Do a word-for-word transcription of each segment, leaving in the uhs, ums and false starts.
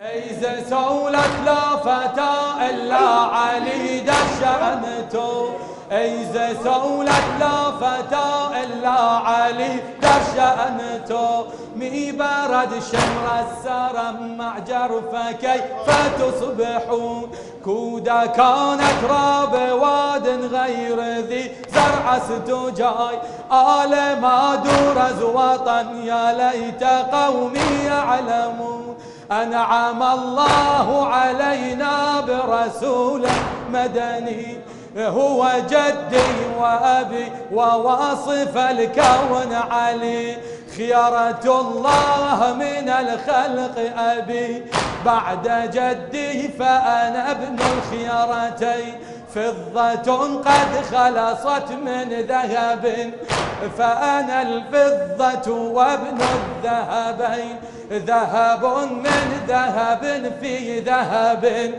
إذا سولت لا فتى إلا علي دشأنته، إذا سولت لا فتى إلا علي دشأنته، مي برد شمر السرم مع جرفه كيف تصبحون، كودا كانت راب واد غير ذي زرع ستجاي، آل ما درز وطن يا ليت قومي يعلمون، أنعم الله علينا برسول مدني هو جدي وأبي وواصف الكون علي، خيرة الله من الخلق أبي بعد جدي فأنا ابن الخيرتين، فضة قد خلصت من ذهب فأنا الفضة وابن الذهبين، ذهب من ذهب في ذهب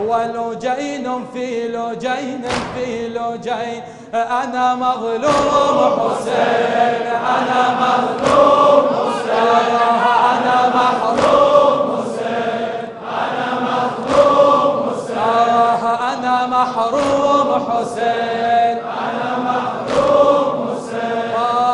ولجين في لجين في لجين، أنا مظلوم حسين أنا مظلوم حسين أنا محروم حسين أنا مظلوم حسين أنا محروم حسين أنا محروم حسين،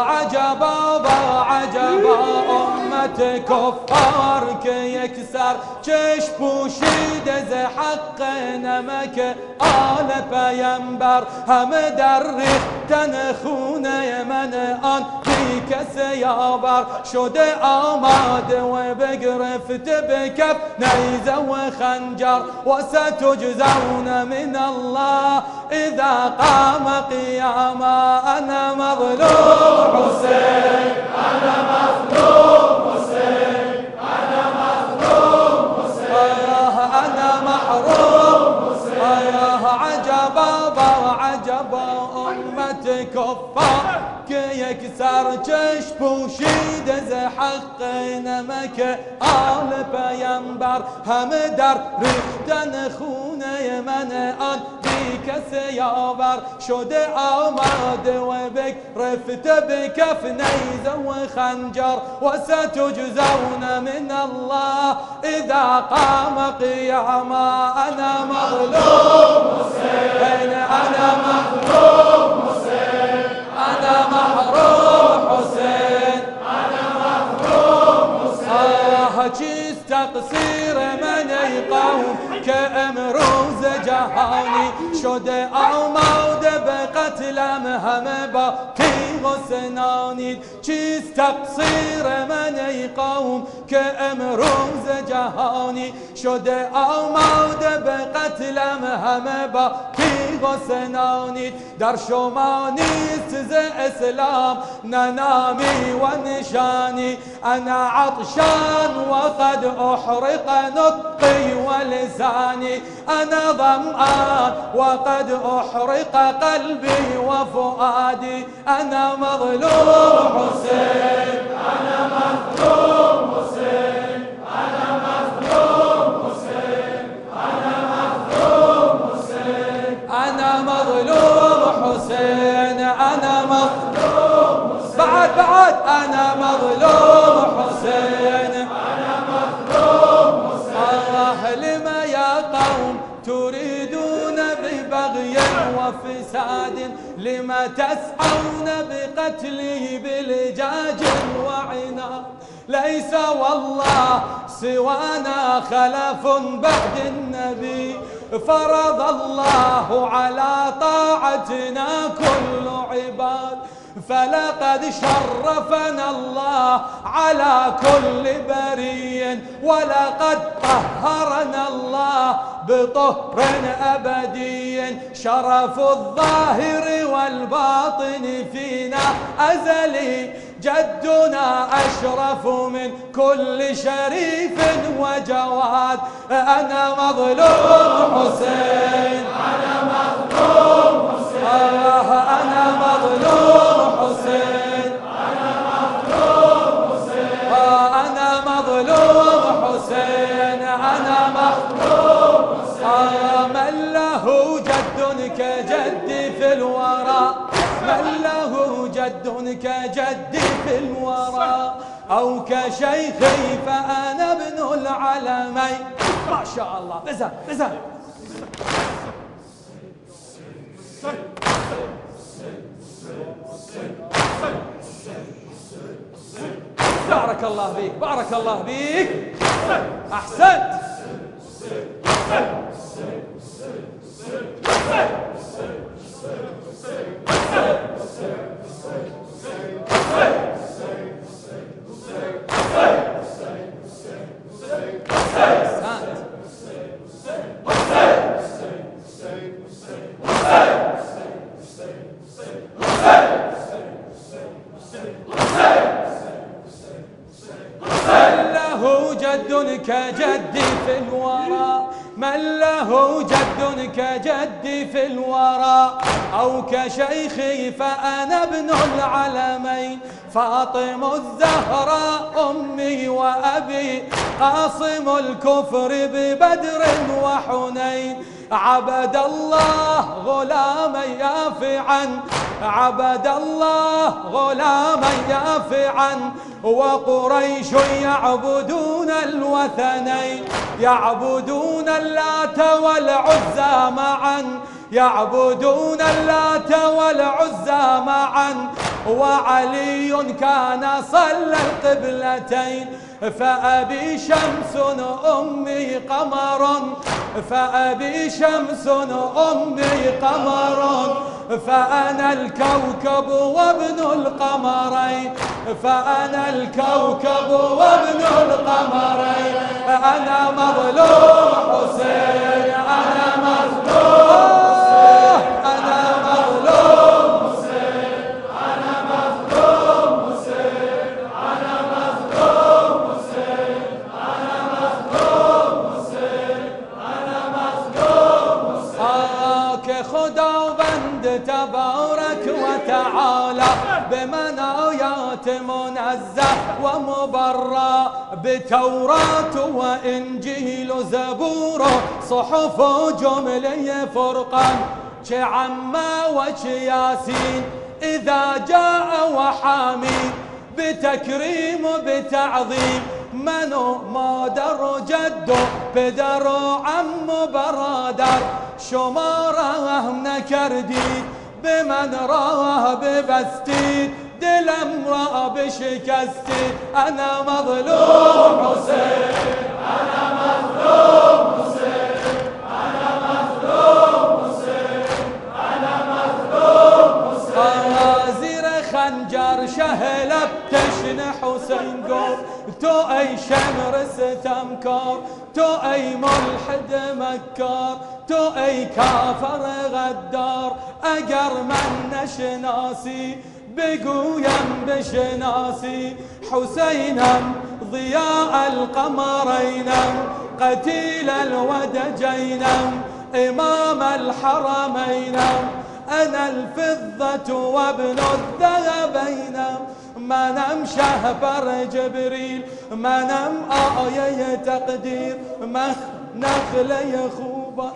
عجبا عجبا أمة كفار يكسر چش پوشید ز حق نمک آل پیمبر، همه در ریختن خونه من آن بی کس یاور، شده آماده و بگرفت بکف نیزه و خنجر، و ستجزون من الله اذا قام قیاما، انا مظلوم حسین انا مظلوم حسین انا مظلوم حسین انا محروم حسین، عجبا عجبا امت کفار که یک سر چش پوشیده ز حق نمک آل پیمبر، همه در ریختن خونه من آن بی کس یاور، شده آماده و بگرفت بکف نیزه و خنجر، و ستجزون من الله اذا قام قیاما، انا مظلوم حسین انا مظلوم حسین انا محروم حسین انا محروم حسین، چیست تقصیر من ای قوم که امروز جهانی شده آماده به قتلم، همه با تیغ و سنانید، چیست تقصیر من ای قوم که امروز جهانی شده آماده به قتلم، همه با تیغ و سنانید، در شما نیست ز اسلام نه نامی و نشانی، انا عطشان وقد احرق نطقي ولساني، انا ظمآن وقد احرق قلبي وفؤادي، انا مظلوم حسين انا مظلوم حسين انا مظلوم حسين انا مظلوم حسين انا مظلوم حسين انا مظلوم حسين، بعد بعد انا مظلوم حسين انا مظلوم حسين، الله لما يا قوم تريدون ببغي وفساد، لما تسعون بقتله بلجاج وعناد، ليس والله سوانا خلف بعد النبي، فرض الله على طاعتنا كل عباد، فلقد شرفنا الله على كل بري، ولقد طهرنا الله بطهر أبدي، شرف الظاهر والباطن فينا أزلي، جدنا أشرف من كل شريف وجواد، أنا مظلوم حسين أنا مظلوم حسين أنا مظلوم حسين أنا مظلوم حسين أنا مظلوم حسين أنا مظلوم حسين، من له جد كجدي في الورى، من له جد كجدي في الورى، أو كشيخي فأنا ابن العلمين. ما شاء الله. بزن بزن. بارك الله بيك بارك الله بيك. أحسنت. جد كجدي في الورى، من له جد كجدي في الورى، أو كشيخي فأنا ابن العلمين. فاطم الزهراء أمي وأبي، قاصم الكفر ببدر وحنين. عبد الله غلاما يافعا، عبد الله غلاما يافعا، وقريش يعبدون الوثنين، يعبدون اللات والعزى معا، يعبدون اللات والعزى معا. وعلي كان صلى القبلتين، فأبي شمس أمي قمر، فأبي شمس أمي قمر، فأنا الكوكب وابن القمرين، فأنا الكوكب وابن القمرين. أنا مظلوم حسين، أنا مظلوم حسين، أنا مظلوم حسين، أنا مظلوم حسين، أنا مظلوم حسين، أنا مظلوم حسين، أنا مظلوم حسين. كخدا بند تبارك وتعالى بمنايات منزه ومبرى، بتوراة وإنجيل زبور صحف جملي فرقان، كعما وكياسين إذا جاء وحامي، بتكريم بتعظيم منو ما در جدو بدر عم برادر. شماره نکردی بمن راه ببستی، دلم را بشکستی. انا مظلوم حسین، انا مظلوم حسین، انا مظلوم حسین، انا مظلوم حسین. زیر خنجر شهلب تشن حسین گفت تو ای شمر ستمکار، تو ای ملحد مکار، تو ای کافر غدار. اگر من نشناسی بگویم بشناسی، حسینم ضیاء القمرینم، قتیل الودجینم، امام الحرمینم. انا الفضة وابن الذهبینم، منم شهبر جبریل، منم آیه تقدیر، مخ نخله خوبا.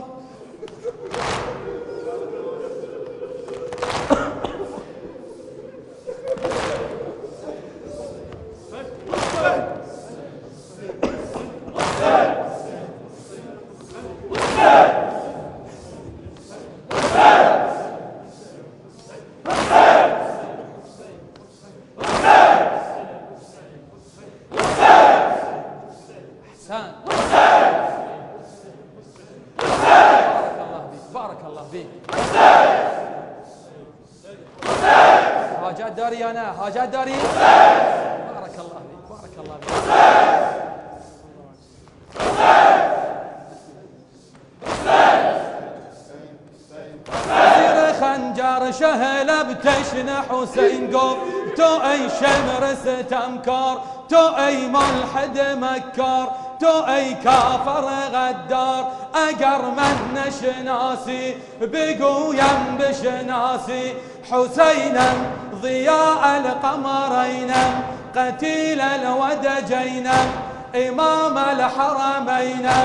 حاجات داري أنا، حاجات داري. بارك الله فيك بارك الله فيك. زير خنجر شهل بتشن حسين قوم، تو أي شمر ستمكار، تو أي ملحد مكار، تو أي كافر غدار. أجر من نشناسي بقويم بشناسي، حسينا ضياء القمرين، قتيل الودجين، إمام الحرمين.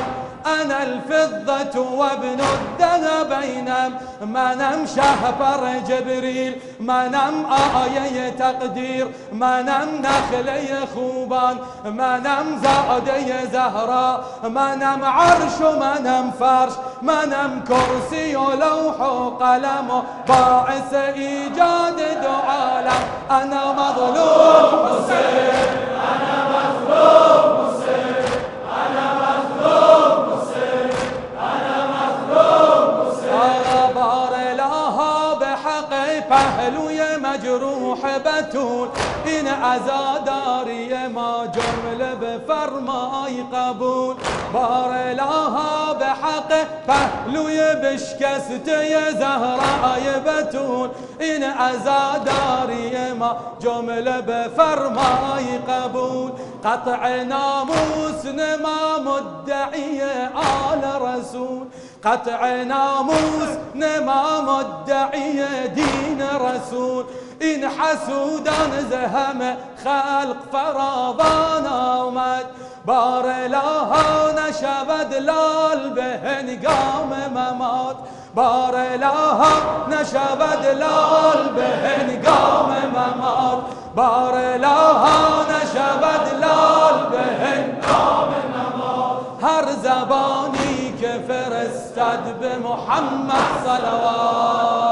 أنا الفضة وابن الذهب منم شهبر جبريل منم آية تقدير منم نخلي خوبان منم زادي زهراء منم عرش منم فرش منم كرسي ولوح وقلم باعث إيجاد دو عالم أنا مظلوم حسين أنا مظلوم حسين أنا مظلوم حسين أنا مظلوم حسين بار لها بحق پهلوی مجروح بتول این عزاداری ما جمله بفرمای قبول بار لها بحق پهلوی بشکسته زهرای بتول این عزاداری ما جمله بفرمای قبول قطع ناموس نما مدعی آل رسول قطع ناموس نما مدعی دین رسول این حسودان زهم خلق فراوان آمد بار لها نشود لال به هنگام ممات بار لها نشود لال به هنگام ممات بار لها نشود لال به هنگام ممات هر زبانی که فرستد به محمد صلوات